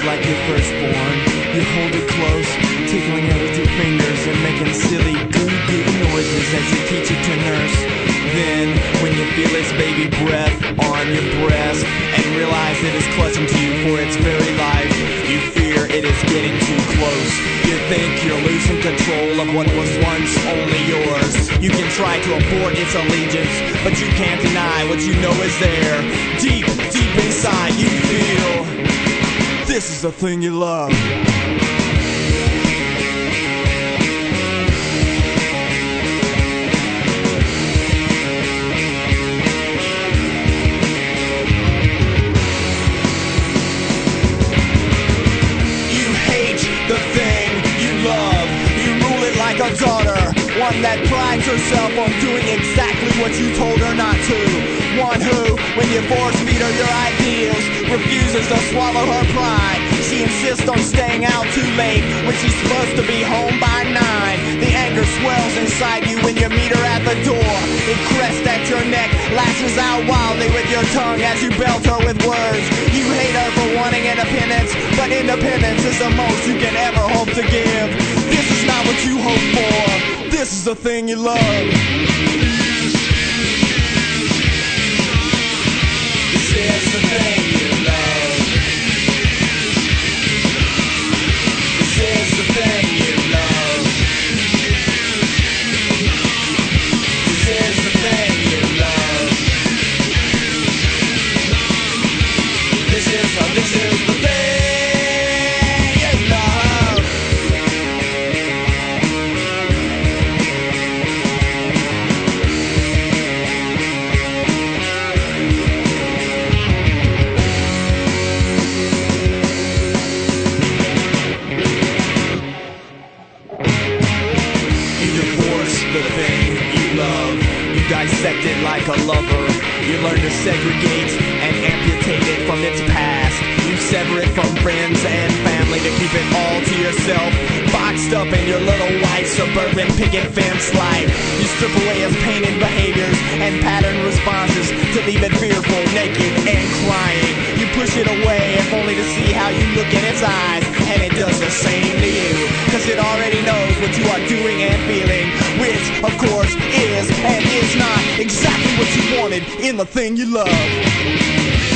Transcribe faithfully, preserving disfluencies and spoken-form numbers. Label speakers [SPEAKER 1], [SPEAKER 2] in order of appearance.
[SPEAKER 1] it like your firstborn. You hold it close, tickling it with your fingers and making silly goo-goo noises as you teach it to nurse. Then, when you feel its baby breath on your breast and realize it is clutching to you for its very life, you fear it is getting too close. You think you're losing control of what was once only yours. You can try to abort its allegiance, but you can't deny what you know is there. Deep, deep inside you feel this is the thing you love. A daughter, one that prides herself on doing exactly what you told her not to. One who, when you force feed her your ideals, refuses to swallow her pride. She insists on staying out too late when she's supposed to be home by nine. The anger swells inside you when you meet her at the door. It crests at your neck, lashes out wildly with your tongue as you belt her with words. You hate her for wanting independence, but independence is the most you can ever hope to give. This is not what you hope for. This is the thing you love. This is the thing you love. This is the thing you love. This is the thing you love. This is the, this is the thing. Dissect it like a lover. You learn to segregate and amputate it from its past. You sever it from friends and family to keep it all to yourself, boxed up in your little white suburban picket fence life. You strip away its painted behaviors and patterned responses to leave it fearful, naked, and crying. You push it away if only to see how you look in its eyes, and it does the same to you, cause it already knows what you are doing and feeling, which of course is and is not exactly what you wanted in the thing you love.